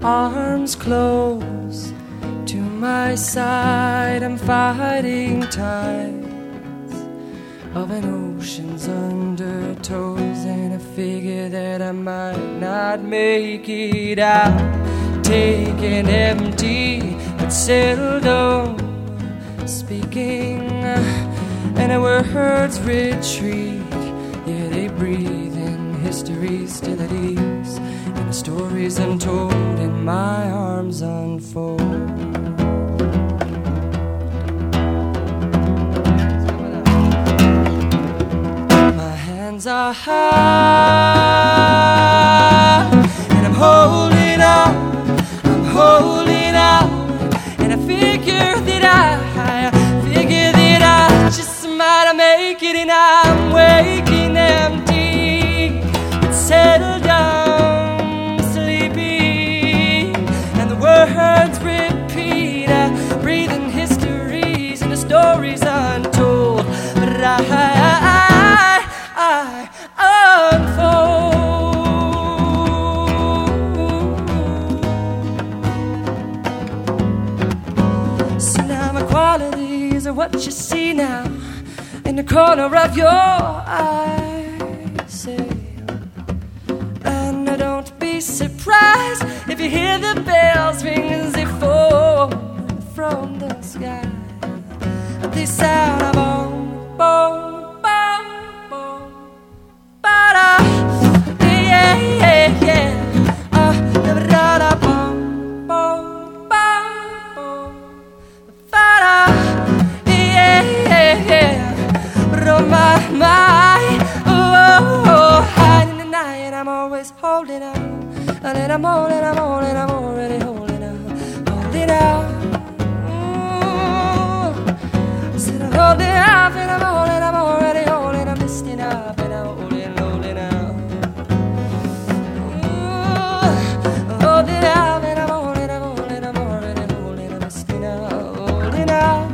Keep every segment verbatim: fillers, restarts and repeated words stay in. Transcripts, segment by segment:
arms close to my side. I'm fighting tides of an ocean's undertows, and I figure that I might not make it out. Taken empty but seldom speaking, and the words retreat, yeah, they breathe in history still at ease, and the stories untold in my arms unfold. My hands are high, and I'm holding on, I'm holding on, and I figure that I, figure that I just might make it, and I'm waking empty, but seldom sleeping, and the words repeat, I breathe in histories and the stories untold, but I, I, I unfold. See now my qualities are what you see now in the corner of your eye, say. And don't be surprised if you hear the bells ring as they fall from the sky. They sound a boom, boom, boom, boom, ba-da, yeah, yeah, yeah. Uh, da-da, boom, boom, boom, boom, ba-da, yeah, yeah, yeah. But oh my, my, oh, oh, oh, high in the night, I'm always holding out, and then I'm holding, I'm holding, I'm already holding out, holding out. Holding up and I'm holding, I'm already holding, I'm misting up and I'm holding, holding up. Ooh, holding up and I'm holding, I'm holding, I'm already holding, I'm misting up, holding up.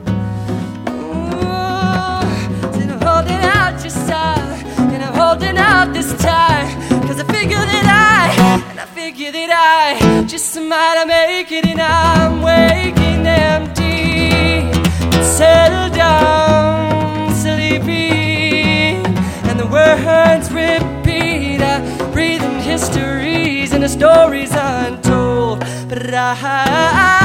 Ooh, and I'm holding out your side, and I'm holding out this time, cause I figure that I, and I figure that I just might make it, and I'm waking empty, settle down, sleeping, and the words repeat. I breathe in histories and the stories untold, but I